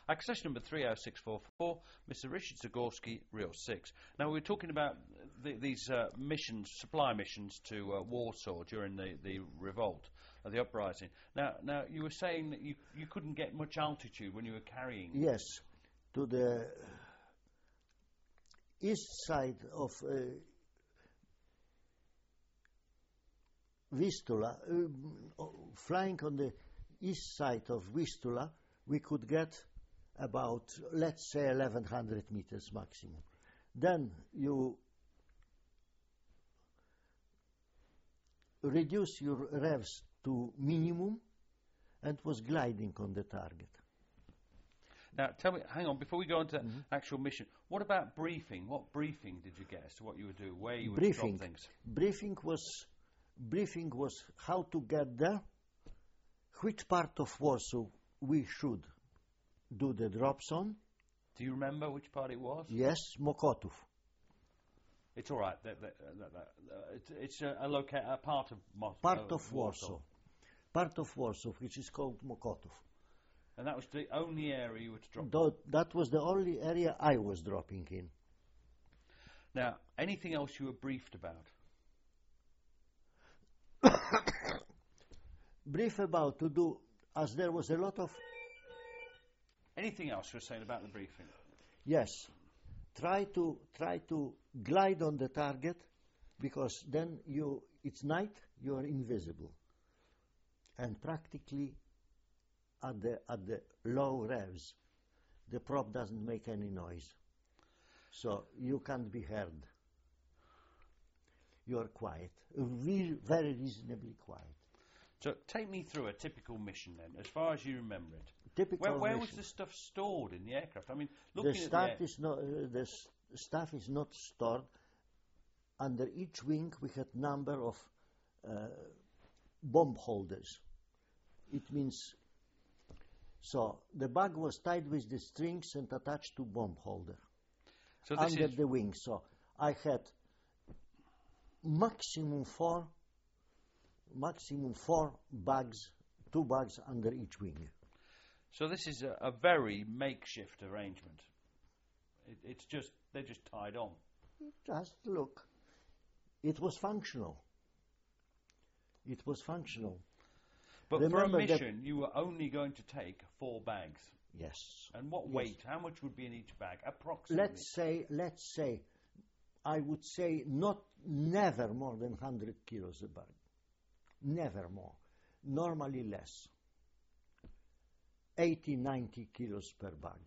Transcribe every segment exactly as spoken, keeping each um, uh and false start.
Access number three oh six four four, Mister Richard Zagorski, Reel six. Now, we were talking about the, these uh, missions, supply missions to uh, Warsaw during the, the revolt, uh, the uprising. Now, now, you were saying that you, you couldn't get much altitude when you were carrying... Yes, to the east side of uh, Vistula, uh, flying on the east side of Vistula, we could get about, let's say, eleven hundred meters maximum. Then you reduce your revs to minimum and was gliding on the target. Now, tell me, hang on, before we go on to Mm-hmm. actual mission, what about briefing? What briefing did you get as to what you would do, where you would Briefing. drop things? Briefing was, briefing was how to get there, which part of Warsaw we should do the drops on. Do you remember which part it was? Yes, Mokotów. It's all right. That, that, that, that, uh, it's it's a, a, loca- a part of Mos- Part uh, of Warsaw. Part of Warsaw, which is called Mokotów. And that was the only area you were to drop. Tho- that was the only area I was dropping in. Now, anything else you were briefed about? Brief about to do, as there was a lot of, Anything else you were saying about the briefing? yes, try to try to glide on the target, because then you it's night, you are invisible, and practically at the at the low revs, the prop doesn't make any noise, so you can't be heard. You are quiet, very, very reasonably quiet. So take me through a typical mission then, as far as you remember it. Typical Where, where was mission. the stuff stored in the aircraft? I mean, looking The at stuff the air- is not uh, the s- stuff is not stored. Under each wing, we had number of uh, bomb holders. It means so the bag was tied with the strings and attached to bomb holder so this under is the wing. So I had maximum four, maximum four bags, two bags under each wing. so this is a, a very makeshift arrangement. It, it's just they're just tied on. Just look, it was functional. It was functional. But Remember for a that- mission, you were only going to take four bags. Yes. And what Yes. weight? How much would be in each bag, approximately? Let's say, let's say, I would say not never more than one hundred kilos a bag. Never more. Normally less. eighty, ninety kilos per bag.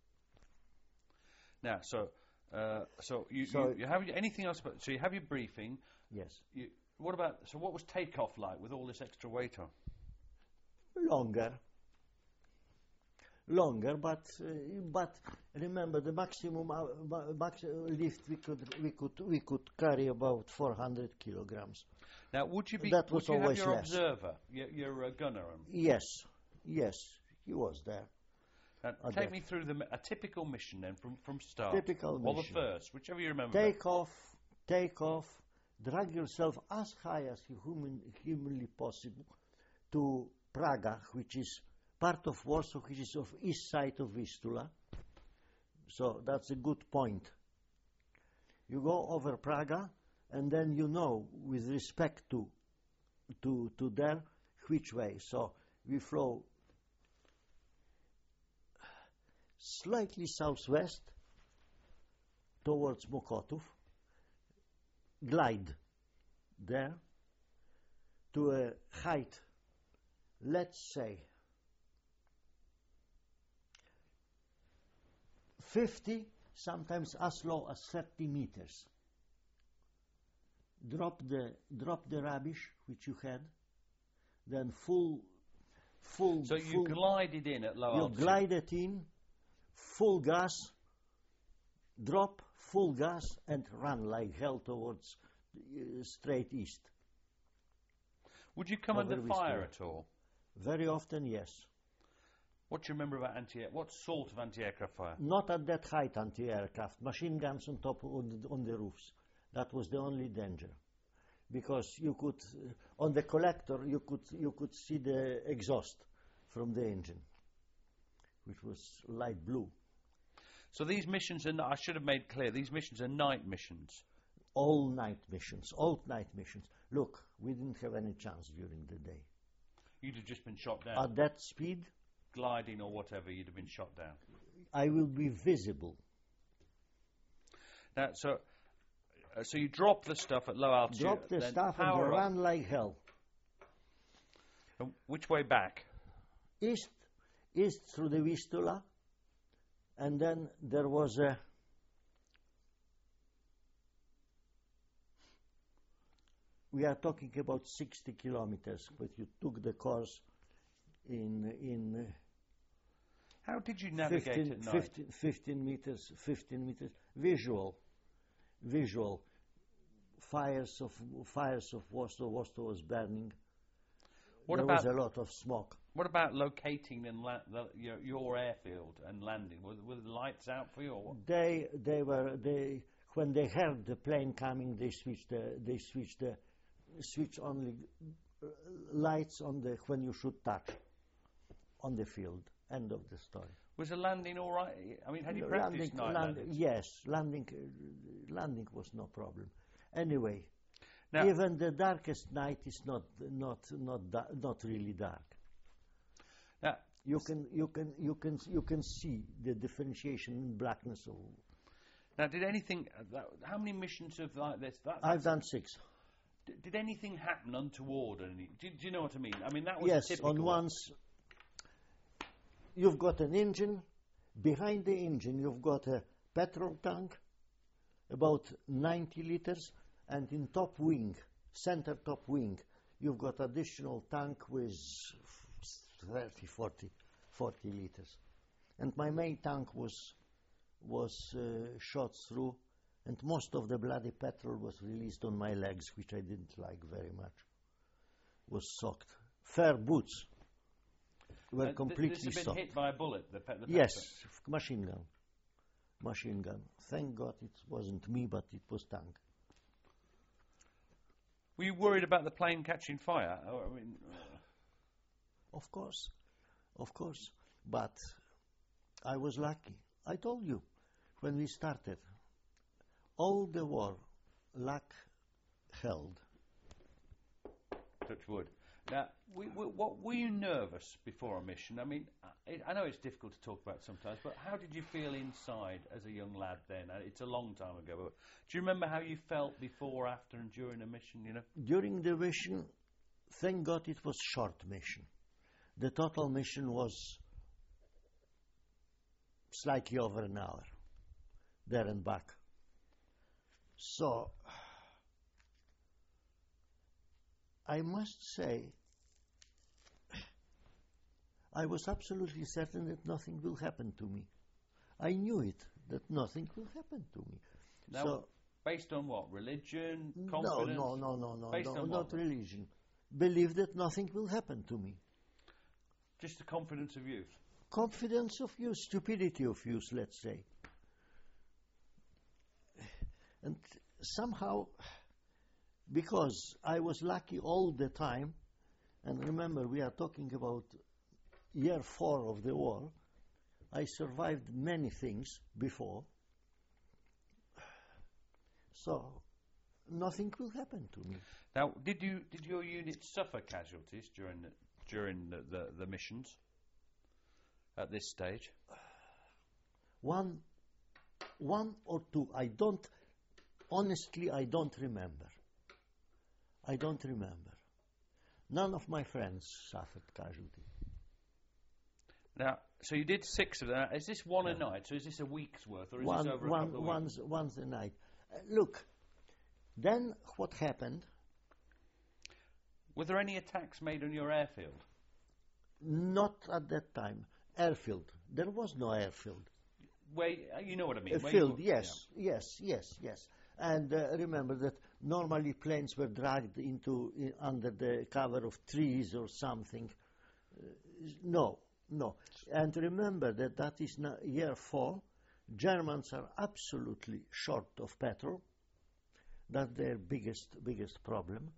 Now, so uh, so you, So- you, you have your- anything else? About, so you have your briefing. Yes. You, what about? So what was takeoff like with all this extra weight on? Longer. Longer, but uh, but remember the maximum uh, ma- max lift we could we could we could carry about four hundred kilograms. Now, would you be? That would was you have always your less. observer, your, your uh, gunner? on? Yes, yes, he was there. Now, Uh, take that- me through the mi- a typical mission then, from from start. Typical or mission. the first, whichever you remember. Take off, take off, drag yourself as high as human, humanly possible to Praga, which is part of Warsaw, which is of east side of Vistula. So that's a good point. You go over Praga, and then you know, with respect to to to there, which way. So we flow slightly southwest towards Mokotów, glide there to a height, let's say fifty, sometimes as low as thirty meters. Drop the drop the rubbish which you had, then full full So you full, glided in at low you altitude. glided in, full gas, drop, full gas, and run like hell towards uh, straight east. Would you come Over under fire Vistula. at all? Very often, yes. What do you remember about anti? What sort of anti-aircraft fire? Not at that height anti-aircraft, machine guns on top on the, on the roofs. That was the only danger, because you could uh, on the collector you could you could see the exhaust from the engine, which was light blue. So these missions are, not, I should have made clear, these missions are night missions. All night missions, all night missions. Look, we didn't have any chance during the day. You'd have just been shot down. At that speed, gliding or whatever, you'd have been shot down. I will be visible. Now, so, uh, so you drop the stuff at low altitude. Drop the then stuff and power up. run like hell. And which way back? East, east through the Vistula, and then there was a we are talking about sixty kilometers, but you took the course in in uh, how did you navigate fifteen, at night? fifteen, fifteen meters, fifteen meters, visual, visual, fires of fires of Warsaw. Warsaw was burning. What there about, was a lot of smoke. What about locating and la- the, your, your airfield and landing? Were, were the lights out for you, or what? They they were they when they heard the plane coming, they switched the they switched the switch only uh, lights on the when you should touch on the field. End of the story. Was the landing all right? I mean, had you landing, practiced night land, landings? Yes, landing uh, landing was no problem. Anyway, Now, even the darkest night is not not not da- not really dark. now, You can you can you can you can see the differentiation in blackness of. now, did anything? Uh, that, how many missions of like this? That, I've done six. d- did anything happen untoward? Any, do, do you know what I mean? I mean, that was Yes, typical. on once you've got an engine. Behind the engine, you've got a petrol tank, about ninety liters, and in top wing, center top wing, you've got additional tank with thirty, forty, forty liters. And my main tank was was uh, shot through, and most of the bloody petrol was released on my legs, which I didn't like very much. Was soaked. Fair boots were Uh, th- completely this had been soaked. hit by a bullet. The, pe- the Yes, petrol. machine gun. Machine gun. Thank God it wasn't me, but it was tank. Were you worried about the plane catching fire? Oh, I mean, uh, Of course, of course. But I was lucky. I told you when we started, all the war, luck held. touch wood. Now, we, we, what, were you nervous before a mission? I mean, I, I know it's difficult to talk about sometimes, but how did you feel inside as a young lad then? Uh, It's a long time ago. But do you remember how you felt before, after, and during a mission? You know, During the mission, thank God it was short mission. The total mission was slightly over an hour, there and back. So, I must say, I was absolutely certain that nothing will happen to me. I knew it, that nothing will happen to me. now, so, based on what? Religion, no, confidence? no, no, no, no, Based no on not what? religion. Believe that nothing will happen to me. Just the confidence of youth. Confidence of use, stupidity of use, let's say. And somehow, because I was lucky all the time, and remember we are talking about year four of the war, I survived many things before, so nothing will happen to me. Now, did you did your unit suffer casualties during the, during the, the, the missions at this stage? One, one or two, I don't, honestly, I don't remember. I don't remember. None of my friends suffered casualty. Now, so you did six of them. Is this one a Yeah. night? So is this a week's worth, or is One, this over a one, couple of once, weeks? once a night. Uh, look, then what happened? Were there any attacks made on your airfield? Not at that time. Airfield. There was no airfield. Where you know what I mean? A where you field, were- yes, yes, yes, yes. And uh, remember that normally planes were dragged into in, under the cover of trees or something. Uh, no, no. And remember that that is na- year four. Germans are absolutely short of petrol. That's their biggest biggest problem.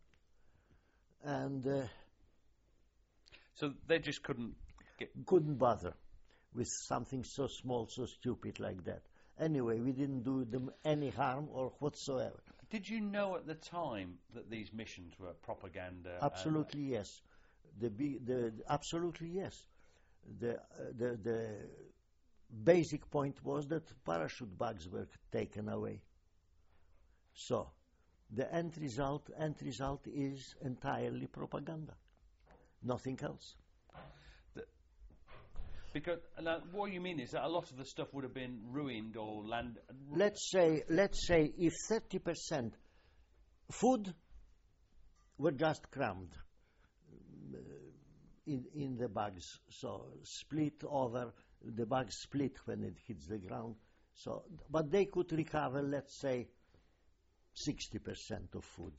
And uh, So they just couldn't get. couldn't bother. with something so small, so stupid like that. Anyway, we didn't do them any harm or whatsoever. Did you know at the time that these missions were propaganda? Absolutely yes. The, be, the absolutely yes. The, uh, the the basic point was that parachute bags were taken away. So, the end result end result is entirely propaganda, nothing else. The, because now, what you mean is that a lot of the stuff would have been ruined or land. Let's say let's say if thirty percent food were just crammed uh, in in the bags, so split over. The bags split when it hits the ground. So, but they could recover, let's say, sixty percent of food.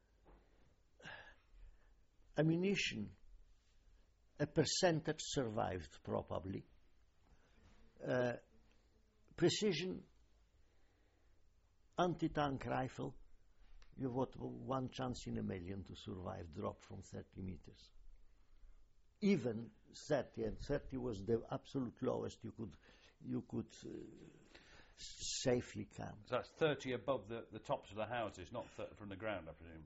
Ammunition, a percentage survived probably. Uh, precision, anti-tank rifle, you've got one chance in a million to survive drop from thirty meters. Even thirty, and thirty was the absolute lowest you could you could uh, safely camp. So that's thirty above the, the tops of the houses, not th- from the ground, I presume.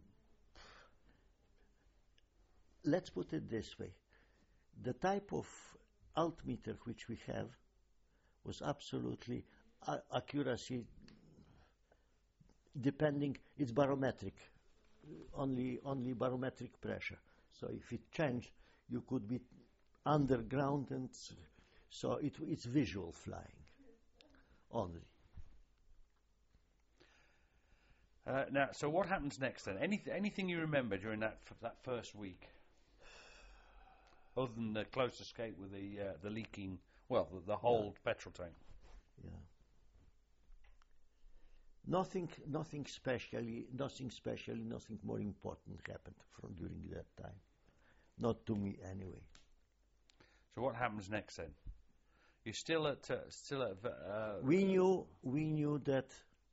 Let's put it this way. The type of altimeter which we have was absolutely uh, accuracy depending, it's barometric, only only barometric pressure. So if it changed, you could be underground, and so it, it's visual flying only. Uh, now, so what happens next then? Any, anything you remember during that f- that first week, other than the close escape with the uh, the leaking, well, the, the whole yeah. petrol tank? Yeah. Nothing, nothing specially, nothing specially, nothing more important happened from during that time. Not to me, anyway. So what happens next then? You're still at uh, still at. Uh, we knew, we knew that.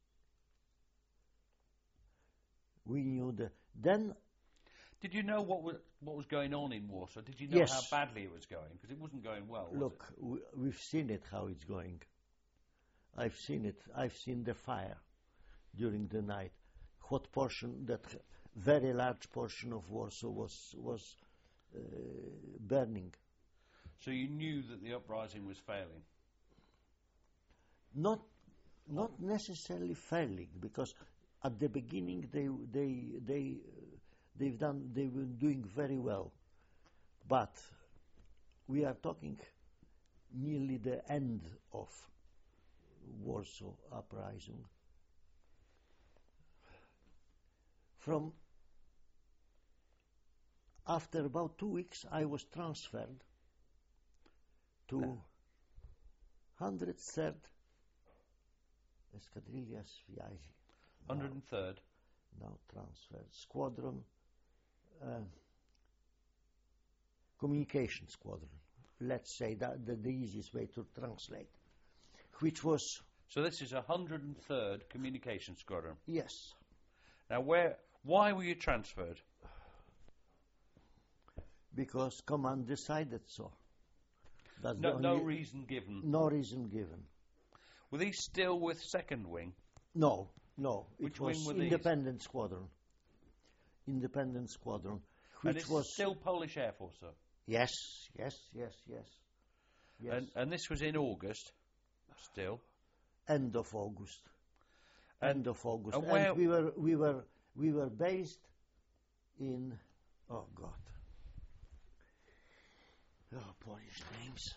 We knew that. Then. Did you know what was what was going on in Warsaw? Did you know yes. how badly it was going? Because it wasn't going well. Was Look, it? we, we've seen it how it's going. I've seen it. I've seen the fire during the night. What portion? That very large portion of Warsaw was was uh, burning. So you knew that the uprising was failing? Not not necessarily failing, because at the beginning they they they uh, they've done they were doing very well, but we are talking nearly the end of Warsaw uprising. From after about two weeks, I was transferred to one hundred third Escadrilla Sviazi. one hundred third? Now transferred. Squadron, uh, communication squadron. Let's say that the, the easiest way to translate. Which was... So this is one hundred third Communication Squadron? Yes. Now, where? Why were you transferred? Because command decided so. That's no, the no only, reason given? No reason given. Were these still with Second Wing? No, no. Which it was wing were Independent these? Squadron. Independent Squadron. Which Which and it's was still Polish Air Force, sir? Yes, yes, yes, yes. yes. And, and this was in August, still? End of August. And, End of August. And, and we were we were we were based in oh God. Oh, Polish names.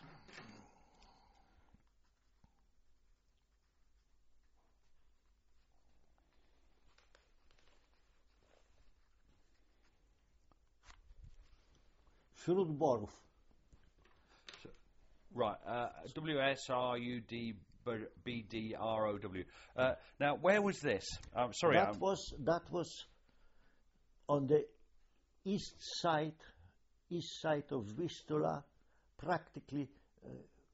Wśród Borów. So, right, uh, W S R U D B D R O W. Uh, now, where was this? Um, sorry, that I'm was that was on the east side, east side of Vistula, practically. Uh,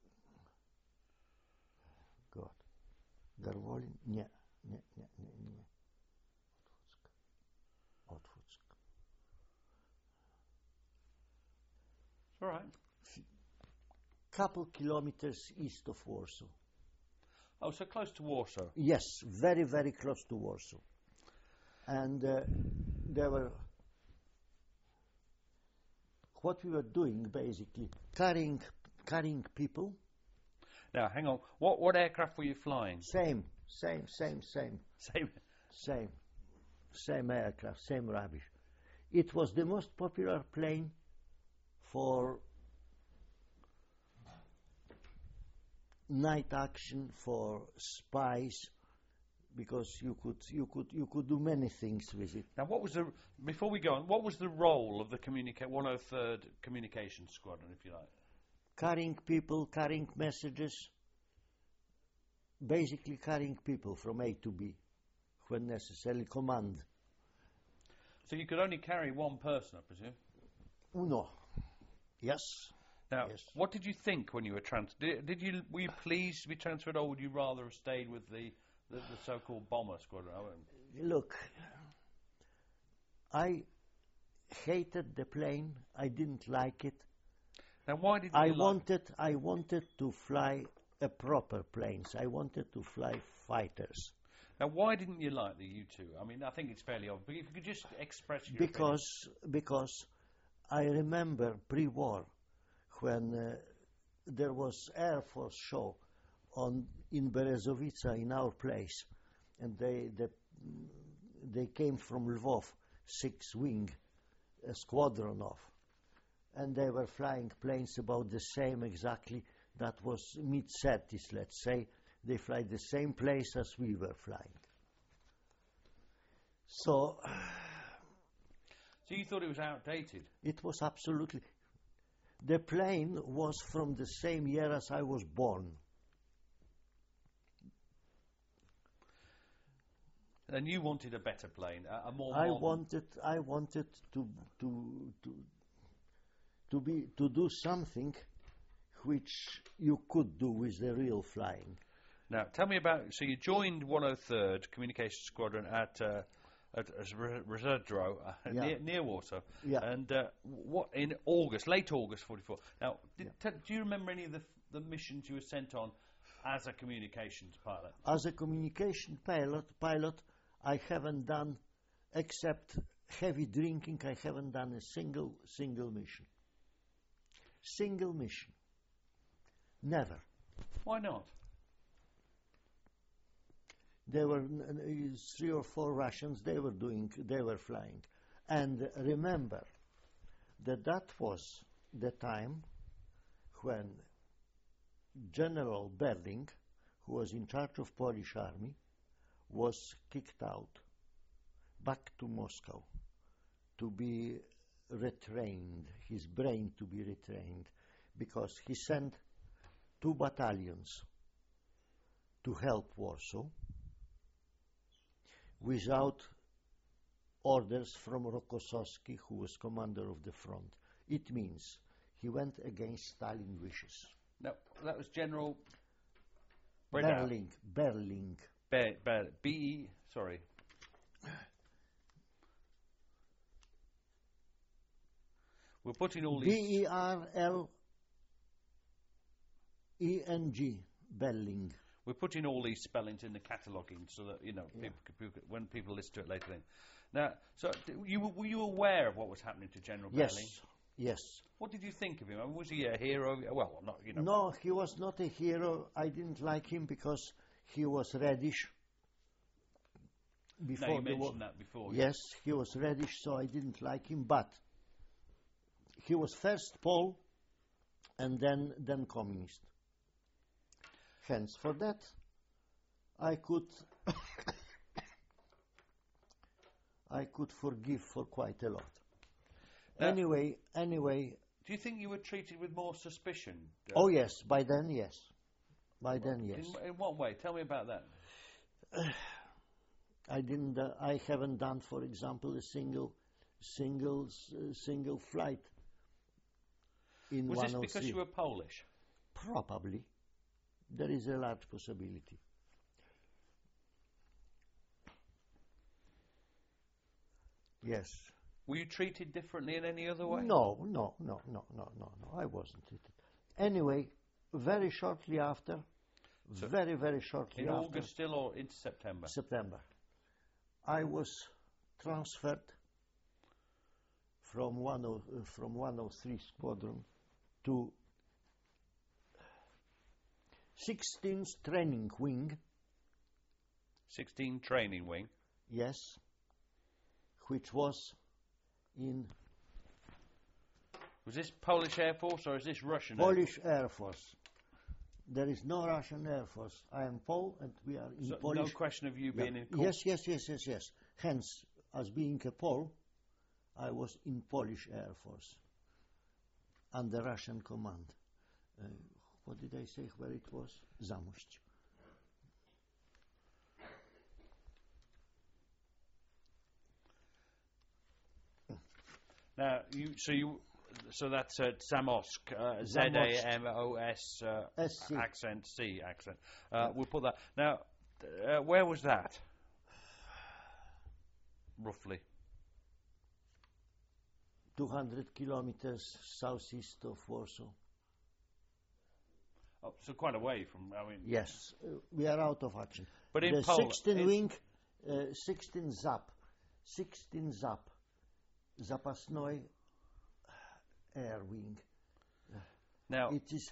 God, Garwolin? Nie, nie, nie, nie, nie. Otwocka. all right. couple kilometers east of Warsaw. Oh, so close to Warsaw. Yes, very, very close to Warsaw. And uh, there were, what we were doing basically, carrying, carrying people. Now, hang on. What what aircraft were you flying? Same, same, same, same. Same. Same. Same aircraft, same rubbish. It was the most popular plane for night action, for spies, because you could you could you could do many things with it. Now, what was the before we go on? What was the role of the communica- one oh third Communications Squadron, if you like? Carrying people, carrying messages, basically carrying people from A to B, when necessary, command. So you could only carry one person, I presume. Uno. Yes. Now, Yes. what did you think when you were transferred? Did, did you were you pleased to be transferred, or would you rather have stayed with the the, the so-called bomber squadron? I mean, Look, I hated the plane. I didn't like it. now, why did I you like wanted I wanted to fly a proper planes. I wanted to fly fighters. Now, why didn't you like the U two? I mean, I think it's fairly obvious. But if you could just express your Because because I remember pre-war when uh, there was Air Force show on in Berezowica in our place, and they they, they came from Lvov, six wing, a squadron of, and they were flying planes about the same exactly. That was mid thirties, let's say. They fly the same place as we were flying. So So you thought it was outdated? it was absolutely. The plane was from the same year as I was born. And you wanted a better plane, a, a more I modern- wanted, I wanted to to to to be to do something which you could do with the real flying. Now, tell me about. So you joined one oh third Communications Squadron at uh, at at Rezerdro, uh, Yeah. near, near Warsaw, Yeah. and uh, what in August, late August forty-four. Now, did, Yeah. t- do you remember any of the, f- the missions you were sent on as a communications pilot? As a communication pilot, pilot, I haven't done, except heavy drinking, I haven't done a single single mission. Single mission. Never. Why not? There were n- n- three or four Russians. They were doing. They were flying, and remember that that was the time when General Berling, who was in charge of Polish army, was kicked out back to Moscow to be retrained, his brain to be retrained, because he sent two battalions to help Warsaw without orders from Rokossowski, who was commander of the front. It means he went against Stalin's wishes. No, that was General Breda. Berling, Berling. Be, Be, B E. Sorry. We're putting all these. B E R L E N G, Berling. We're putting all these spellings in the cataloguing so that you know Yeah. people, people, when people listen to it later. Then, now, so d- you were- were you aware of what was happening to General Yes, Berling? yes. What did you think of him? I mean, was he a hero? Well, not you know. No, he was not a hero. I didn't like him because he was reddish. No, Before you the war. mentioned that before. Yes, he was reddish, so I didn't like him. But he was first Pole, and then then communist. Hence, for that, I could I could forgive for quite a lot. Now- anyway, anyway. Do you think you were treated with more suspicion? uh, Oh yes, by then yes, by then yes. In, in what way? Tell me about that. I didn't. Uh, I haven't done, for example, a single, single, s- uh, single flight in Was this one oh because three. you were Polish? Probably, there is a large possibility. Yes. Were you treated differently in any other way? No, no, no, no, no, no, no. I wasn't treated. Anyway, very shortly after, So very, very shortly in after August still or into September? September, I was transferred from one oh, uh, from one oh three Squadron to sixteenth Training Wing, sixteen Training Wing. yes, which was in Was this Polish Air Force or is this Russian? Polish Air Force. There is no Russian Air Force. I am Pole, and we are in So Polish. no question of you Yeah. being in court? Yes, yes, yes, yes, yes. Hence, as being a Pole, I was in Polish Air Force under Russian command. Uh, what did I say? Where it was? Zamość. Now, you, so you, so that's uh, Zamosk, uh, Z Zamość. A M O S uh, S C. accent, C accent. Uh, we'll put that. Now, uh, where was that? Roughly. two hundred kilometers southeast of Warsaw. Oh, so quite away from, I mean... Yes, uh, we are out of action. But in the Poland... sixteen in- wing, uh, sixteen Zap, sixteen Zap, Zapasnoi Air Wing. Now, It is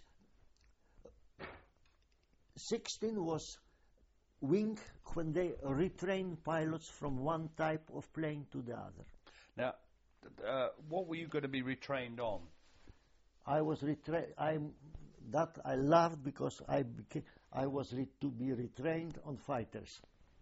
sixteen was wing when they retrain pilots from one type of plane to the other. now, uh, what were you going to be retrained on? I was retra- I'm that I loved because I became I was re- to be retrained on fighters.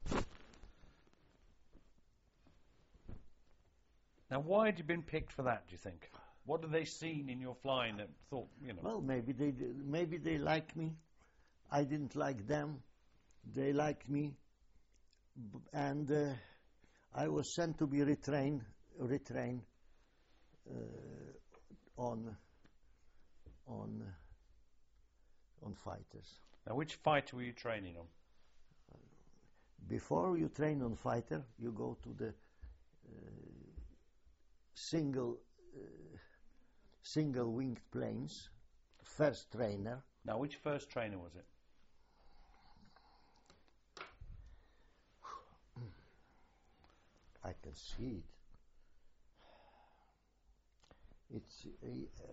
Now, why had you been picked for that, do you think? What had they seen in your flying that thought, you know... Well, maybe they d- maybe they like me. I didn't like them. They liked me, B- and uh, I was sent to be retrained, retrained uh, on on on fighters. Now, which fighter were you training on? Before you train on fighter, you go to the uh, single uh, single winged planes. First trainer. Now, which first trainer was it? I can see it. It's uh,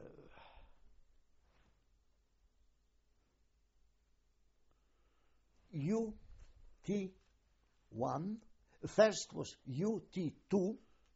U T one. First was U T two.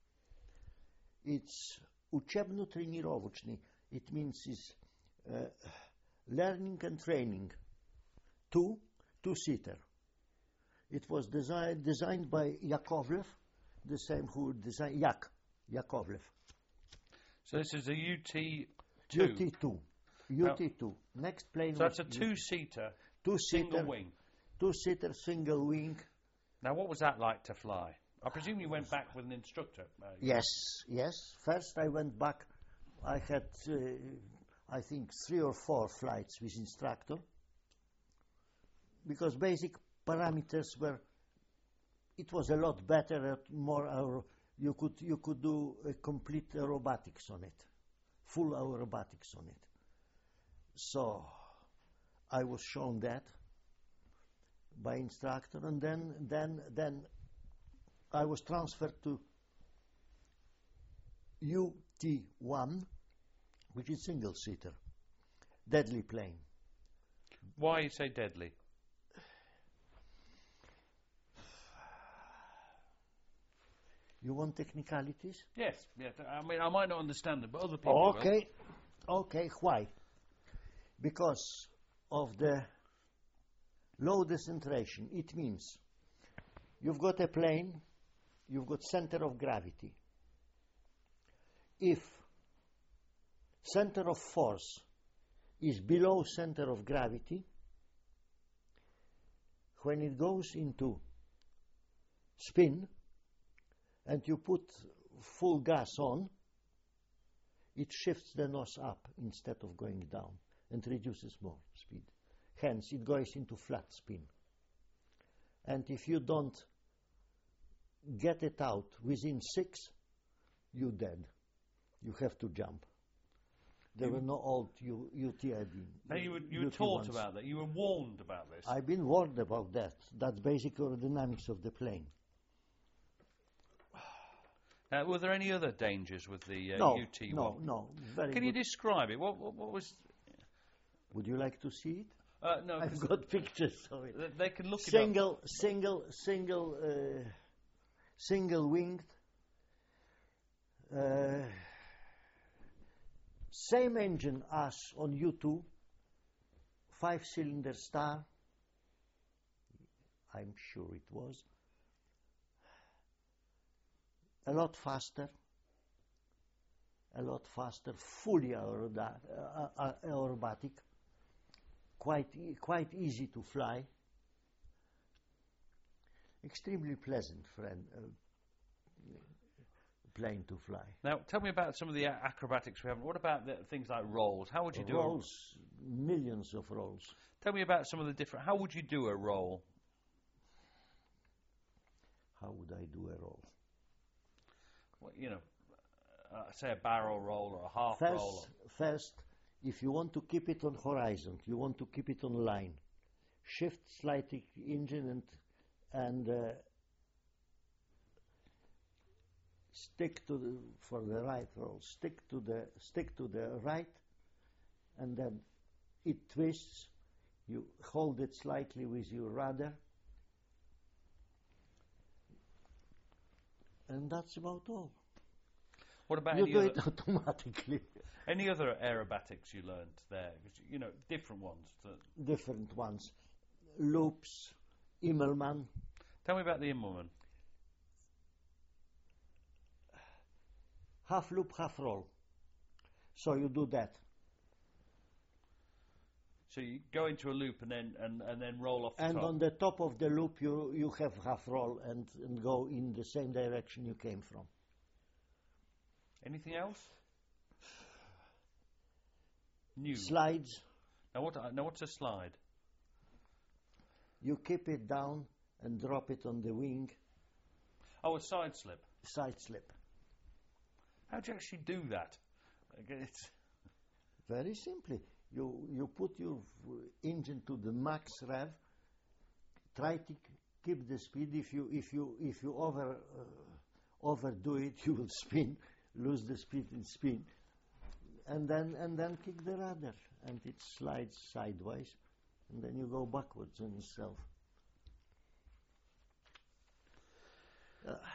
It's Учебно-тренировочный. It means is uh, learning and training. Two, two-seater. It was designed designed by Yakovlev, the same who designed Yak Yakovlev. So this is a U T two. U T two. U T two. Next plane So was that's a two-seater, two-seater, single wing. two-seater single wing. Now, what was that like to fly? I presume you went back with an instructor. Uh, Yes, yes. First I went back. I had, uh, I think, three or four flights with instructor because basic parameters were. It was a lot better, at more. Aer- you could you could do a complete aerobatics on it, full aerobatics on it. So I was shown that by instructor, and then then then I was transferred to U T one, which is single-seater, deadly plane. Why you say deadly? You want technicalities? Yes, yes. I mean, I might not understand them, but other people will. Okay, okay. Why? Because of the low decentration. It means you've got a plane, you've got center of gravity. If center of force is below center of gravity, when it goes into spin and you put full gas on, it shifts the nose up instead of going down and reduces more speed. Hence, it goes into flat spin. And if you don't get it out within six, you're dead. You have to jump. There You- were no old U- UT Now you were, you were U T taught ones. about that. You were warned about this. I've been warned about that. That's basic aerodynamics of the plane. Uh, were there any other dangers with the uh, no, U T one? no, no. Very Can good. you describe it? What, what, what was? Would you like to see it? Uh, no, I've 'cause got pictures of it. th- they can look it up. Single, single, single, uh, single winged. Uh, same engine as on U two, five cylinder star. I'm sure it was. A lot faster. A lot faster, fully aeroda- uh, uh, aerobatic. Quite, e- quite easy to fly. Extremely pleasant friend, uh, plane to fly. Now, tell me about some of the a- acrobatics we haven't. What about the, things like rolls? How would you do? Rolls, millions of rolls. A, tell me about some of the different. How would you do a roll? How would I do a roll? Well, you know, uh, say a barrel roll or a half First, roll. Or, first, if you want to keep it on horizon, you want to keep it on line, shift slightly engine and and uh, stick to the for the right roll. Stick to the stick to the right, and then it twists. You hold it slightly with your rudder, and that's about all. what about You any do other, it automatically. any other aerobatics you learnt there? 'Cause, you know, different ones. To, Different ones, loops, Immelmann. tell me about the Immelmann. Half loop, half roll. So you do that. So you go into a loop and then and, and then roll off the And top. on the top of the loop, you, you have half roll and, and go in the same direction you came from. Anything else? New. Slides, Now what? Now what's a slide? you keep it down and drop it on the wing, Oh, a side slip. side slip. How do you actually do that? Okay, It's, Very simply. You, you put your v- engine to the max rev, try to k- keep the speed. If you, if you, if you over, uh, overdo it, you will spin, lose the speed and spin. And then, and then kick the rudder, and it slides sideways, and then you go backwards on itself. Uh,